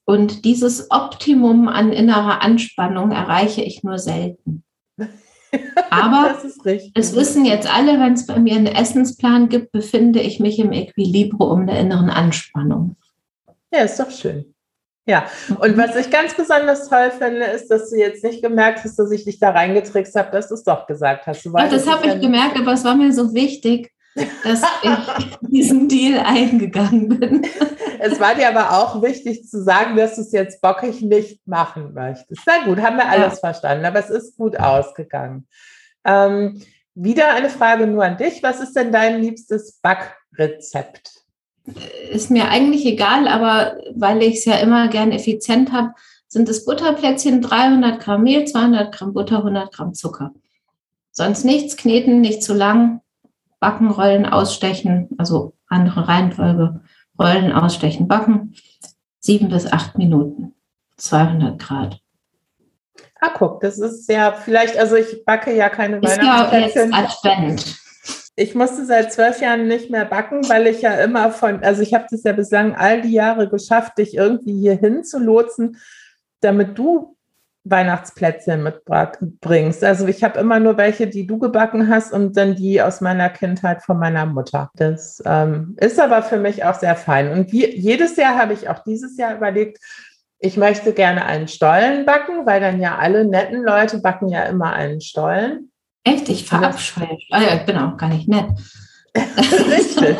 S1: Und dieses Optimum an innerer Anspannung erreiche ich nur selten. Aber
S2: das ist richtig.
S1: Es wissen jetzt alle, wenn es bei mir einen Essensplan gibt, befinde ich mich im Equilibrium der inneren Anspannung.
S2: Ja, ist doch schön. Ja, und was ich ganz besonders toll finde, ist, dass du jetzt nicht gemerkt hast, dass ich dich da reingetrickst habe, dass du es doch gesagt hast. Du
S1: Ach, das habe ich gemerkt, aber es war mir so wichtig, dass ich diesen Deal eingegangen bin.
S2: Es war dir aber auch wichtig zu sagen, dass du es jetzt bockig nicht machen möchtest. Na gut, haben wir alles ja. verstanden, aber es ist gut ausgegangen. Ähm, wieder eine Frage nur an dich. Was ist denn dein liebstes Backrezept?
S1: Ist mir eigentlich egal, aber weil ich es ja immer gern effizient habe, sind es Butterplätzchen, dreihundert Gramm Mehl, zweihundert Gramm Butter, hundert Gramm Zucker. Sonst nichts, kneten, nicht zu lang, backen, rollen, ausstechen, also andere Reihenfolge, rollen, ausstechen, backen, sieben bis acht Minuten, zweihundert Grad.
S2: Ah, guck, das ist ja vielleicht, also ich backe ja keine
S1: ist
S2: Weihnachtsplätzchen.
S1: Ja jetzt Advent.
S2: Ich musste seit zwölf Jahren nicht mehr backen, weil ich ja immer von, also ich habe das ja bislang all die Jahre geschafft, dich irgendwie hier hinzulotsen, damit du Weihnachtsplätzchen mitbringst. Also ich habe immer nur welche, die du gebacken hast und dann die aus meiner Kindheit von meiner Mutter. Das ähm, ist aber für mich auch sehr fein. Und wie, jedes Jahr habe ich auch dieses Jahr überlegt, ich möchte gerne einen Stollen backen, weil dann ja alle netten Leute backen ja immer einen Stollen.
S1: Echt? Ich verabscheue. Ah ja, ich bin auch gar nicht nett.
S2: Richtig.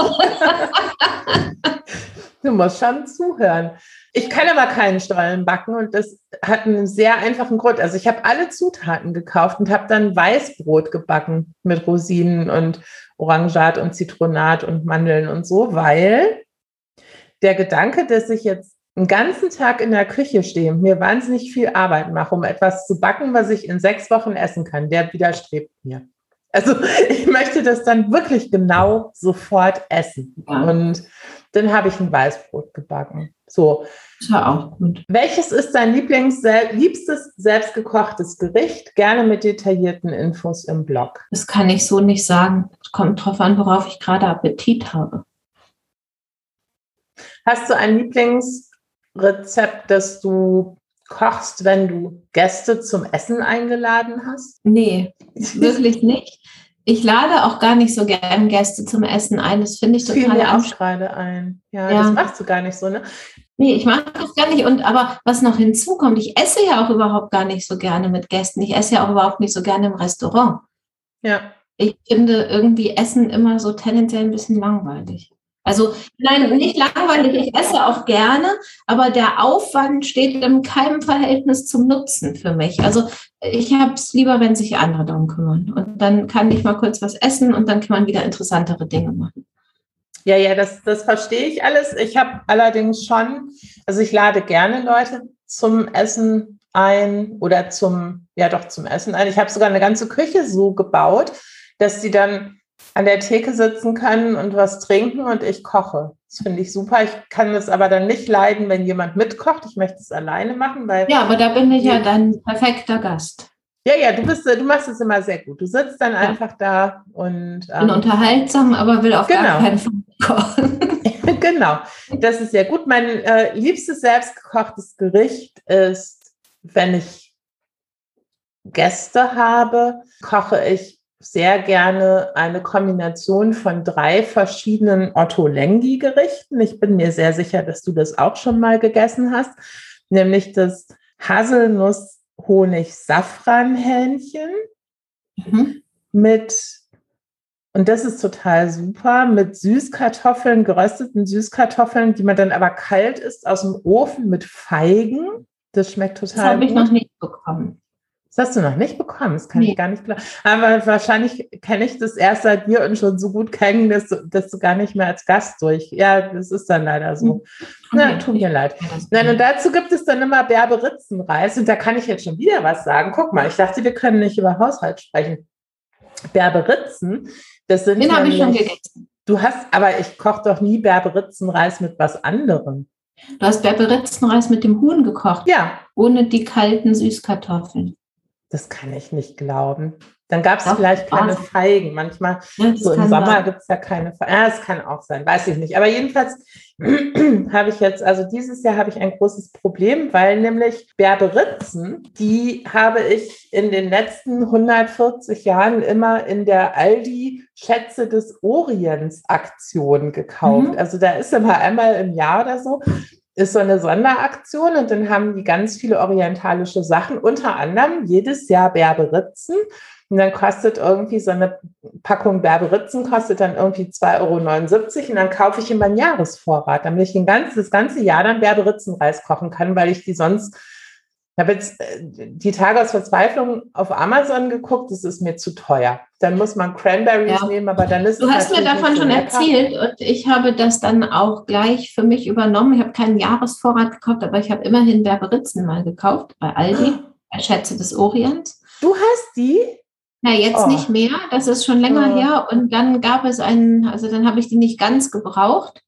S2: Du musst schon zuhören. Ich kann aber keinen Stollen backen und das hat einen sehr einfachen Grund. Also ich habe alle Zutaten gekauft und habe dann Weißbrot gebacken mit Rosinen und Orangat und Zitronat und Mandeln und so, weil der Gedanke, dass ich jetzt einen ganzen Tag in der Küche stehe und mir wahnsinnig viel Arbeit mache, um etwas zu backen, was ich in sechs Wochen essen kann, der widerstrebt mir. Also ich möchte das dann wirklich genau sofort essen. Ja. Und dann habe ich ein Weißbrot gebacken. So.
S1: Ist ja auch gut.
S2: Welches ist dein Lieblings, liebstes selbstgekochtes Gericht? Gerne mit detaillierten Infos im Blog.
S1: Das kann ich so nicht sagen. Es kommt drauf an, worauf ich gerade Appetit habe.
S2: Hast du ein Lieblingsrezept, das du kochst, wenn du Gäste zum Essen eingeladen hast?
S1: Nee, wirklich nicht. Ich lade auch gar nicht so gern Gäste zum Essen ein. Das finde ich total
S2: anstrengend. Ich fiel mir auch gerade ein. Ja, ja, das machst du gar nicht so, ne?
S1: Nee, ich mache das gar nicht. Und aber was noch hinzukommt, ich esse ja auch überhaupt gar nicht so gerne mit Gästen. Ich esse ja auch überhaupt nicht so gerne im Restaurant.
S2: Ja.
S1: Ich finde irgendwie Essen immer so tendenziell ein bisschen langweilig. Also nein, nicht langweilig, ich esse auch gerne, aber der Aufwand steht in keinem Verhältnis zum Nutzen für mich. Also ich habe es lieber, wenn sich andere darum kümmern. Und dann kann ich mal kurz was essen und dann kann man wieder interessantere Dinge machen.
S2: Ja, ja, das, das verstehe ich alles. Ich habe allerdings schon, also ich lade gerne Leute zum Essen ein oder zum, ja doch zum Essen ein. Ich habe sogar eine ganze Küche so gebaut, dass die dann an der Theke sitzen können und was trinken und ich koche. Das finde ich super. Ich kann es aber dann nicht leiden, wenn jemand mitkocht. Ich möchte es alleine machen, weil...
S1: Ja, aber da bin ich ja dein perfekter Gast.
S2: Ja, ja, du bist, du machst es immer sehr gut. Du sitzt dann ja. einfach da und...
S1: Ähm, bin unterhaltsam, aber will auf genau. gar keinen Fall kochen.
S2: Genau, das ist sehr gut. Mein äh, liebstes selbstgekochtes Gericht ist, wenn ich Gäste habe, koche ich sehr gerne eine Kombination von drei verschiedenen Ottolenghi-Gerichten. Ich bin mir sehr sicher, dass du das auch schon mal gegessen hast, nämlich das Haselnuss-Honig-Safran-Hähnchen mhm. mit, und das ist total super, mit Süßkartoffeln, gerösteten Süßkartoffeln, die man dann aber kalt isst aus dem Ofen mit Feigen. Das schmeckt total gut. Das
S1: habe ich noch nicht bekommen.
S2: Das hast du noch nicht bekommen, das kann
S1: nee.
S2: ich gar nicht glauben. Aber wahrscheinlich kenne ich das erst seit dir und schon so gut kennen, dass du, dass du gar nicht mehr als Gast durch. Ja, das ist dann leider so. Okay. Na, tut mir leid. Nein, und dazu gibt es dann immer Berberitzenreis. Und da kann ich jetzt schon wieder was sagen. Guck mal, ich dachte, wir können nicht über Haushalt sprechen. Berberitzen, das sind
S1: Den habe ich schon gegessen.
S2: Du hast, aber ich koche doch nie Berberitzenreis mit was anderem.
S1: Du hast Berberitzenreis mit dem Huhn gekocht?
S2: Ja.
S1: Ohne die kalten Süßkartoffeln.
S2: Das kann ich nicht glauben. Dann gab es vielleicht keine Feigen. Manchmal, ja, so im Sommer gibt es ja keine Feigen. Ja, das kann auch sein, weiß ich nicht. Aber jedenfalls habe ich jetzt, also dieses Jahr habe ich ein großes Problem, weil nämlich Berberitzen, die habe ich in den letzten hundertvierzig Jahren immer in der Aldi Schätze des Orients Aktion gekauft. Mhm. Also da ist immer einmal im Jahr oder so, ist so eine Sonderaktion und dann haben die ganz viele orientalische Sachen, unter anderem jedes Jahr Berberitzen. Und dann kostet irgendwie so eine Packung Berberitzen, kostet dann irgendwie zwei Euro neunundsiebzig und dann kaufe ich immer einen Jahresvorrat, damit ich ein ganzes, das ganze Jahr dann Berberitzenreis kochen kann, weil ich die sonst, ich habe jetzt die Tage aus Verzweiflung auf Amazon geguckt, das ist mir zu teuer. Dann muss man Cranberries ja. nehmen, aber dann ist
S1: Du hast mir davon so schon lecker. erzählt und ich habe das dann auch gleich für mich übernommen. Ich habe keinen Jahresvorrat gekauft, aber ich habe immerhin Berberitzen mal gekauft bei Aldi, bei Schätze des Orients.
S2: Du hast die?
S1: Na, jetzt oh. nicht mehr, das ist schon länger oh. her. Und dann gab es einen, also dann habe ich die nicht ganz gebraucht.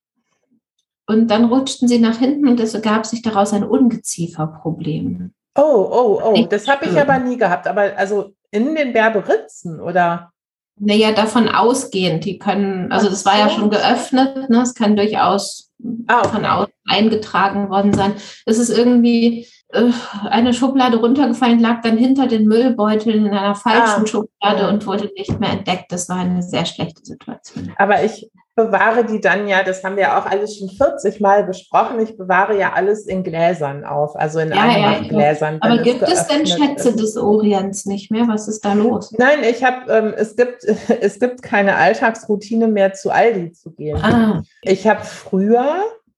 S1: Und dann rutschten sie nach hinten und es ergab sich daraus ein Ungezieferproblem.
S2: Oh, oh, oh, das habe ich aber nie gehabt. Aber also in den Berberitzen, oder?
S1: Naja, davon ausgehend. Die können, also das war ja schon geöffnet, ne? Es kann durchaus ah, okay. von außen eingetragen worden sein. Es ist irgendwie eine Schublade runtergefallen, lag dann hinter den Müllbeuteln in einer falschen ah, Schublade ja. und wurde nicht mehr entdeckt. Das war eine sehr schlechte Situation.
S2: Aber ich bewahre die dann ja, das haben wir auch alles schon vierzig Mal besprochen, ich bewahre ja alles in Gläsern auf, also in
S1: ja,
S2: Einmachgläsern.
S1: Ja, aber gibt es denn Schätze ist. des Orients nicht mehr? Was ist da los?
S2: Nein, ich habe, ähm, es gibt, es gibt keine Alltagsroutine mehr, zu Aldi zu gehen. Ah. Ich habe früher...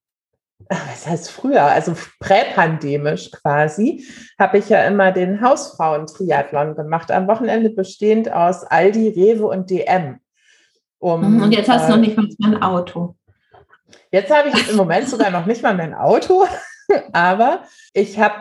S2: Was heißt früher, also präpandemisch quasi, habe ich ja immer den Hausfrauen-Triathlon gemacht, am Wochenende bestehend aus Aldi, Rewe und D M.
S1: Um, und jetzt hast du äh, noch nicht mal ein Auto.
S2: Jetzt habe ich im Moment sogar noch nicht mal mein Auto, aber ich habe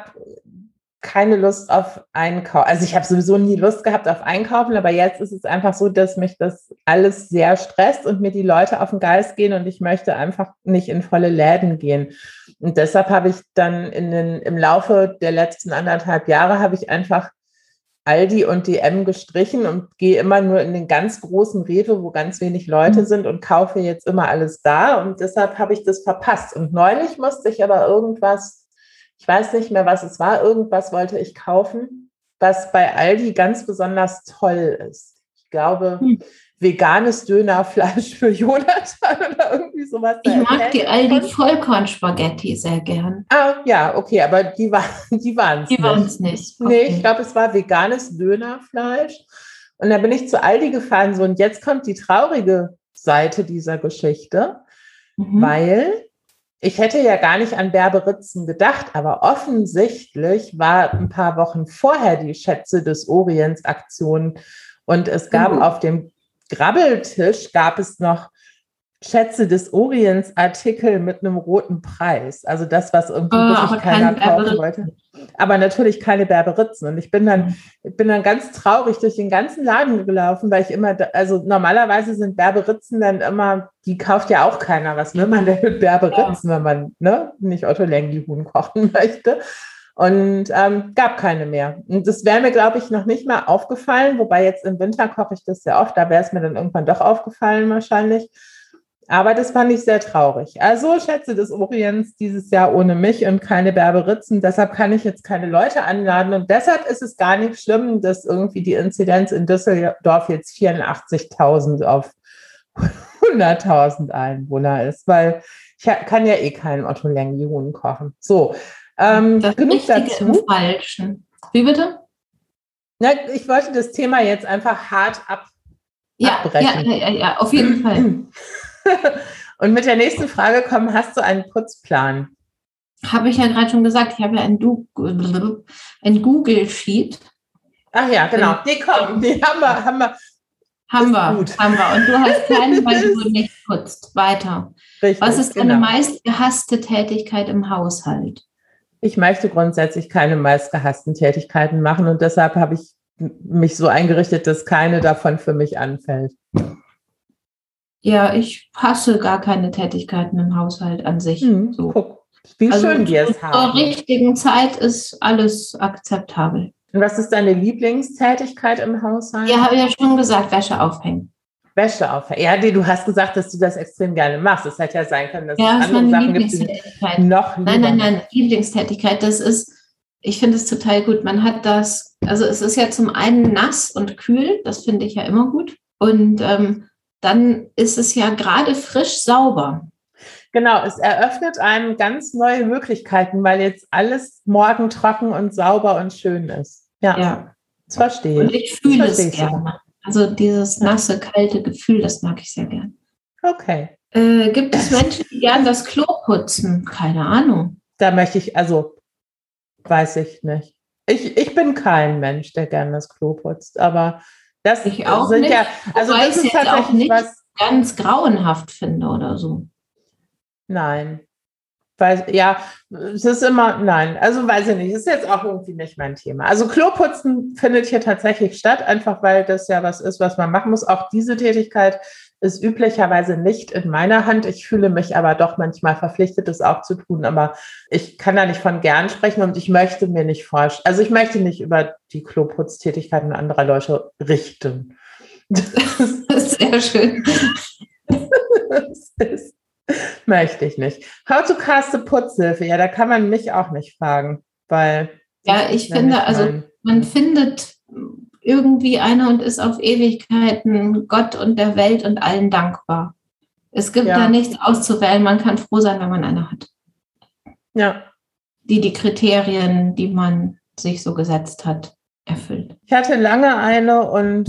S2: keine Lust auf Einkaufen. Also ich habe sowieso nie Lust gehabt auf Einkaufen, aber jetzt ist es einfach so, dass mich das alles sehr stresst und mir die Leute auf den Geist gehen und ich möchte einfach nicht in volle Läden gehen. Und deshalb habe ich dann in den, im Laufe der letzten anderthalb Jahre habe ich einfach Aldi und D M gestrichen und gehe immer nur in den ganz großen Rewe, wo ganz wenig Leute sind und kaufe jetzt immer alles da und deshalb habe ich das verpasst. Und neulich musste ich aber irgendwas Ich weiß nicht mehr, was es war. Irgendwas wollte ich kaufen, was bei Aldi ganz besonders toll ist. Ich glaube, hm. veganes Dönerfleisch für Jonathan oder irgendwie sowas.
S1: Ich mag die Aldi Vollkornspaghetti sehr gern.
S2: Ah, ja, okay, aber die, war, die waren es
S1: nicht. Die waren es nicht.
S2: Okay. Nee, ich glaube, es war veganes Dönerfleisch. Und da bin ich zu Aldi gefahren. So, und jetzt kommt die traurige Seite dieser Geschichte, mhm. weil... Ich hätte ja gar nicht an Berberitzen gedacht, aber offensichtlich war ein paar Wochen vorher die Schätze des Orients Aktion und es gab mhm. auf dem Grabbeltisch gab es noch Schätze des Orients Artikel mit einem roten Preis. Also das, was irgendwie oh, wirklich keiner kaufen wollte. Aber natürlich keine Berberitzen. Und ich bin dann, ich bin dann ganz traurig durch den ganzen Laden gelaufen, weil ich immer, also normalerweise sind Berberitzen dann immer, die kauft ja auch keiner. Was will man denn mit Berberitzen, ja. wenn man ne, nicht Otto-Lengi-Huhn kochen möchte? Und ähm, gab keine mehr. Und das wäre mir, glaube ich, noch nicht mal aufgefallen. Wobei jetzt im Winter koche ich das sehr oft. Da wäre es mir dann irgendwann doch aufgefallen wahrscheinlich. Aber das fand ich sehr traurig. Also Schätze des Orients dieses Jahr ohne mich und keine Berberitzen. Deshalb kann ich jetzt keine Leute anladen. Und deshalb ist es gar nicht schlimm, dass irgendwie die Inzidenz in Düsseldorf jetzt vierundachtzigtausend auf hunderttausend Einwohner ist. Weil ich kann ja eh keinen Otto-Lengi-Huhn kochen. So, ähm,
S1: das
S2: genug
S1: Richtige
S2: dazu.
S1: Im Falschen. Wie bitte?
S2: Na, ich wollte das Thema jetzt einfach hart ab,
S1: ja,
S2: abbrechen.
S1: Ja, ja, ja, auf jeden Fall.
S2: Und mit der nächsten Frage kommen, hast du einen Putzplan?
S1: Habe ich ja gerade schon gesagt, ich habe ja ein, du- ein Google-Sheet.
S2: Ach ja, genau, die kommen, die haben wir. Haben wir,
S1: haben wir, gut. haben wir. Und du hast keinen, weil du nicht putzt. Weiter. Richtig, was ist deine genau. meist gehasste Tätigkeit im Haushalt?
S2: Ich möchte grundsätzlich keine meist gehassten Tätigkeiten machen und deshalb habe ich mich so eingerichtet, dass keine davon für mich anfällt.
S1: Ja, ich hasse gar keine Tätigkeiten im Haushalt an sich.
S2: Hm,
S1: so.
S2: Guck, wie also schön wir es haben.
S1: Zur richtigen Zeit ist alles akzeptabel.
S2: Und was ist deine Lieblingstätigkeit im Haushalt?
S1: Ja, habe ich ja schon gesagt, Wäsche aufhängen.
S2: Wäsche aufhängen. Ja, die, du hast gesagt, dass du das extrem gerne machst. Es hätte ja sein können, dass
S1: Ja,
S2: es
S1: das ist
S2: andere
S1: meine
S2: Sachen gibt, die
S1: Lieblingstätigkeit.
S2: noch lieber.
S1: Nein, nein, nein, Lieblingstätigkeit, das ist, ich finde es total gut. Man hat das, also es ist ja zum einen nass und kühl, das finde ich ja immer gut. Und ähm, dann ist es ja gerade frisch sauber.
S2: Genau, es eröffnet einem ganz neue Möglichkeiten, weil jetzt alles morgen trocken und sauber und schön ist. Ja,
S1: Ja.
S2: Das verstehe ich.
S1: Und ich fühle
S2: Das verstehe
S1: es
S2: ich sogar.
S1: gerne. Also dieses nasse, kalte Gefühl, das mag ich sehr gern.
S2: Okay.
S1: Äh, gibt es Menschen, die gern das Klo putzen? Keine Ahnung.
S2: Da möchte ich, also weiß ich nicht. Ich, ich bin kein Mensch, der gern das Klo putzt, aber das
S1: Ich auch
S2: sind
S1: nicht,
S2: ja, also
S1: wobei
S2: das
S1: ich
S2: ist
S1: es jetzt auch
S2: tatsächlich
S1: nicht
S2: was.
S1: ganz grauenhaft finde oder so.
S2: Nein. Weiß, ja, es ist immer, nein, also weiß ich nicht, ist jetzt auch irgendwie nicht mein Thema. Also Kloputzen findet hier tatsächlich statt, einfach weil das ja was ist, was man machen muss. Auch diese Tätigkeit ist üblicherweise nicht in meiner Hand. Ich fühle mich aber doch manchmal verpflichtet, das auch zu tun. Aber ich kann da nicht von gern sprechen und ich möchte mir nicht vorstellen, also ich möchte nicht über die Kloputztätigkeiten anderer Leute richten.
S1: Das ist sehr schön.
S2: Das ist Möchte ich nicht. How to cast a Putzhilfe, ja, da kann man mich auch nicht fragen, weil...
S1: Ja, ich finde, also man findet irgendwie eine und ist auf Ewigkeiten Gott und der Welt und allen dankbar. Es gibt ja da nichts auszuwählen, man kann froh sein, wenn man eine hat.
S2: Ja.
S1: Die die Kriterien, die man sich so gesetzt hat, erfüllt.
S2: Ich hatte lange eine und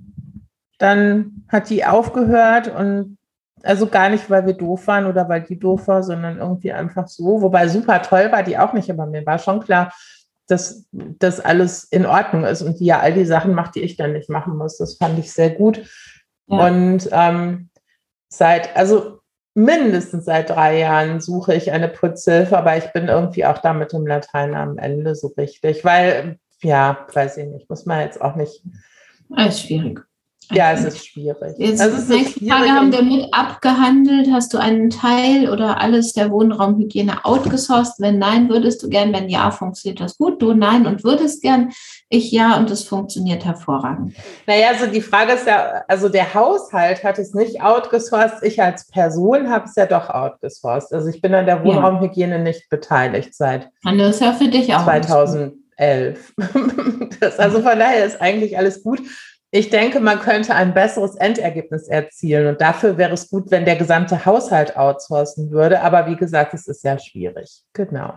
S2: dann hat die aufgehört und also gar nicht, weil wir doof waren oder weil die doof war, sondern irgendwie einfach so. Wobei super toll war die auch nicht, aber mir war schon klar, dass das alles in Ordnung ist und die ja all die Sachen macht, die ich dann nicht machen muss. Das fand ich sehr gut. Ja. Und ähm, seit, also mindestens seit drei Jahren suche ich eine Putzhilfe, aber ich bin irgendwie auch da mit dem Latein am Ende so richtig, weil, ja, weiß ich nicht, muss man jetzt auch nicht.
S1: Das ist schwierig.
S2: Ja, es ist schwierig.
S1: Jetzt
S2: also es
S1: nächste
S2: ist
S1: Frage haben wir mit abgehandelt. Hast du einen Teil oder alles der Wohnraumhygiene outgesourced? Wenn nein, würdest du gern? Wenn ja, funktioniert das gut? Du nein und würdest gern? Ich ja und es funktioniert hervorragend.
S2: Naja, also die Frage ist ja, also der Haushalt hat es nicht outgesourced. Ich als Person habe es ja doch outgesourced. Also ich bin an der Wohnraumhygiene ja. nicht beteiligt seit
S1: und das ist ja für dich auch
S2: zweitausendelf. Das, also von daher ist eigentlich alles gut. Ich denke, man könnte ein besseres Endergebnis erzielen und dafür wäre es gut, wenn der gesamte Haushalt outsourcen würde. Aber wie gesagt, es ist ja schwierig. Genau.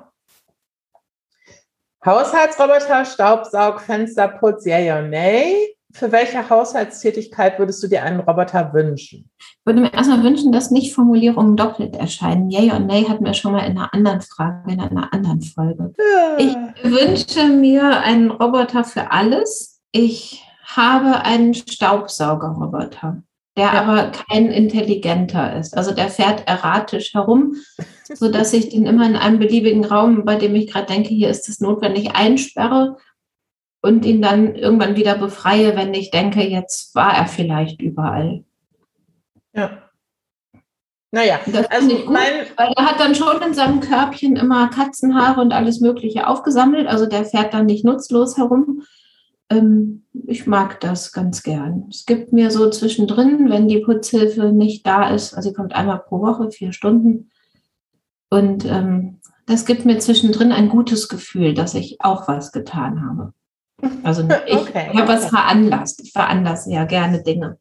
S2: Haushaltsroboter, Staubsaug, Fensterputz, ja, ja, nee. Für welche Haushaltstätigkeit würdest du dir einen Roboter wünschen?
S1: Ich würde mir erstmal wünschen, dass nicht Formulierungen doppelt erscheinen. Yay und Nay hatten wir schon mal in einer anderen Frage, in einer anderen Folge. Ja. Ich wünsche mir einen Roboter für alles. Ich habe einen Staubsaugerroboter, der ja. aber kein intelligenter ist. Also der fährt erratisch herum, sodass ich den immer in einem beliebigen Raum, bei dem ich gerade denke, hier ist es notwendig, einsperre und ihn dann irgendwann wieder befreie, wenn ich denke, jetzt war er vielleicht überall.
S2: Ja. Naja,
S1: das
S2: also
S1: ich gut, mein weil er hat dann schon in seinem Körbchen immer Katzenhaare und alles Mögliche aufgesammelt. Also der fährt dann nicht nutzlos herum. Ich mag das ganz gern. Es gibt mir so zwischendrin, wenn die Putzhilfe nicht da ist, also sie kommt einmal pro Woche, vier Stunden. Und ähm, das gibt mir zwischendrin ein gutes Gefühl, dass ich auch was getan habe. Also ich okay, habe was veranlasst. Ich veranlasse ja gerne Dinge.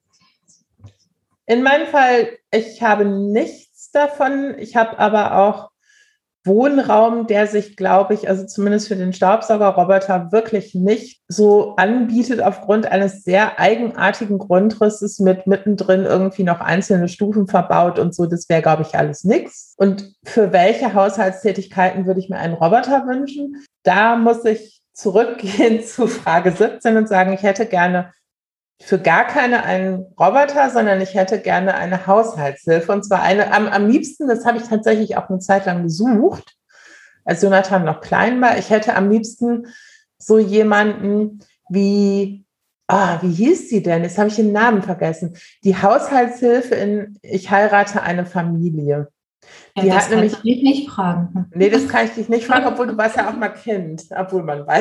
S2: In meinem Fall, ich habe nichts davon. Ich habe aber auch Wohnraum, der sich, glaube ich, also zumindest für den Staubsaugerroboter wirklich nicht so anbietet aufgrund eines sehr eigenartigen Grundrisses mit mittendrin irgendwie noch einzelne Stufen verbaut und so. Das wäre, glaube ich, alles nichts. Und für welche Haushaltstätigkeiten würde ich mir einen Roboter wünschen? Da muss ich zurückgehen zu Frage siebzehn und sagen, ich hätte gerne für gar keine einen Roboter, sondern ich hätte gerne eine Haushaltshilfe. Und zwar eine, am, am liebsten, das habe ich tatsächlich auch eine Zeit lang gesucht, als Jonathan noch klein war, ich hätte am liebsten so jemanden wie, ah, wie hieß sie denn? Jetzt habe ich den Namen vergessen. Die Haushaltshilfe in Ich heirate eine Familie.
S1: Ja,
S2: die
S1: das
S2: hat nämlich,
S1: kannst du mich nicht fragen.
S2: Nee, das kann ich dich nicht fragen, obwohl du warst ja auch mal Kind, obwohl man weiß,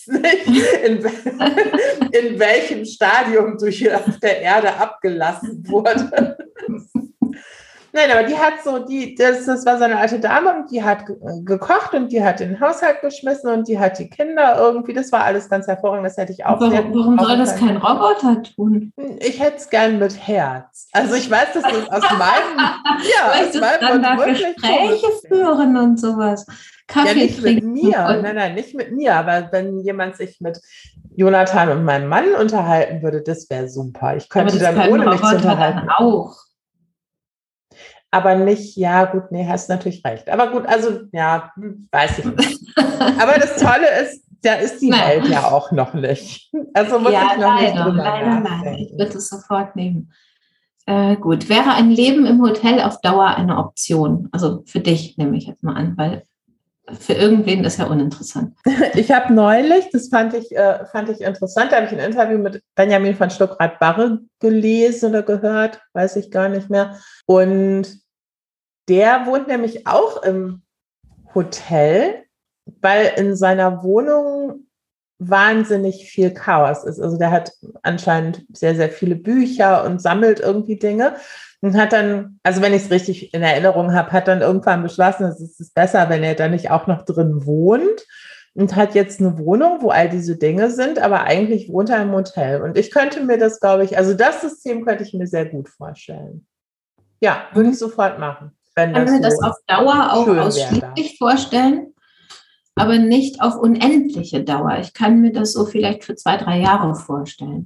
S2: nicht, in, in welchem Stadium du hier auf der Erde abgelassen wurde. Nein, aber die hat so, die, das, das war so eine alte Dame und die hat gekocht und die hat den Haushalt geschmissen und die hat die Kinder irgendwie, das war alles ganz hervorragend, das hätte ich auch
S1: warum,
S2: sehr gut
S1: Warum soll das
S2: können.
S1: kein Roboter tun?
S2: Ich hätte es gern mit Herz. Also ich weiß, dass das aus meinem, ja, aus meinem
S1: dann da Gespräche führen und sowas. Kaffee
S2: ja, nicht
S1: trinken.
S2: mit mir, nein, nein, nicht mit mir, aber wenn jemand sich mit Jonathan und meinem Mann unterhalten würde, das wäre super. Ich könnte dann ohne mich zu unterhalten.
S1: Dann auch.
S2: Aber nicht, ja, gut, nee, hast natürlich recht. Aber gut, also, ja, weiß ich nicht. Aber das Tolle ist, da ist die Nein. Welt ja auch noch nicht. Also muss
S1: ja,
S2: ich noch
S1: leider,
S2: nicht drüber
S1: leider,
S2: nachdenken.
S1: leider. Ich würde es sofort nehmen. Äh, gut, wäre ein Leben im Hotel auf Dauer eine Option? Also für dich nehme ich jetzt mal an, weil für irgendwen ist ja uninteressant.
S2: Ich habe neulich, das fand ich, äh, fand ich interessant, da habe ich ein Interview mit Benjamin von Stuckrad-Barre gelesen oder gehört, weiß ich gar nicht mehr. Und der wohnt nämlich auch im Hotel, weil in seiner Wohnung wahnsinnig viel Chaos ist. Also der hat anscheinend sehr, sehr viele Bücher und sammelt irgendwie Dinge und hat dann, also wenn ich es richtig in Erinnerung habe, hat dann irgendwann beschlossen, es ist besser, wenn er da nicht auch noch drin wohnt und hat jetzt eine Wohnung, wo all diese Dinge sind, aber eigentlich wohnt er im Hotel. Und ich könnte mir das, glaube ich, also das System könnte ich mir sehr gut vorstellen. Ja, würde ich sofort machen. Wenn
S1: Kann
S2: das
S1: mir das
S2: so
S1: auf Dauer auch ausschließlich vorstellen, aber nicht auf unendliche Dauer. Ich kann mir das so vielleicht für zwei, drei Jahre vorstellen.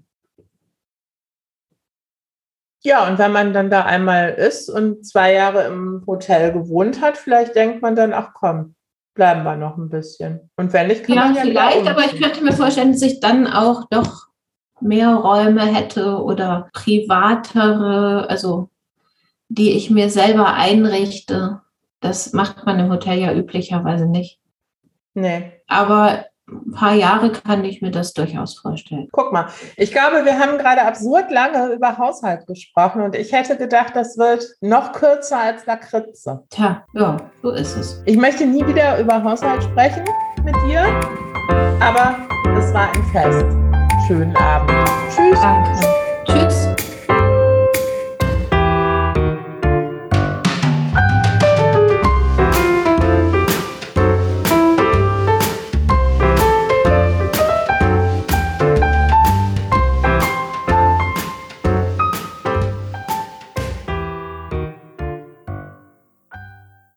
S2: Ja, und wenn man dann da einmal ist und zwei Jahre im Hotel gewohnt hat, vielleicht denkt man dann, ach komm, bleiben wir noch ein bisschen. Und wenn nicht, kann
S1: ja,
S2: man ja
S1: vielleicht, aber ich könnte mir vorstellen, dass ich dann auch doch mehr Räume hätte oder privatere, also die ich mir selber einrichte. Das macht man im Hotel ja üblicherweise nicht.
S2: Nee.
S1: Aber ein paar Jahre kann ich mir das durchaus vorstellen.
S2: Guck mal, ich glaube, wir haben gerade absurd lange über Haushalt gesprochen und ich hätte gedacht, das wird noch kürzer als Lakritze.
S1: Tja, ja, so ist es.
S2: Ich möchte nie wieder über Haushalt sprechen mit dir, aber es war ein Fest. Schönen Abend. Tschüss.
S1: Danke. Tschüss.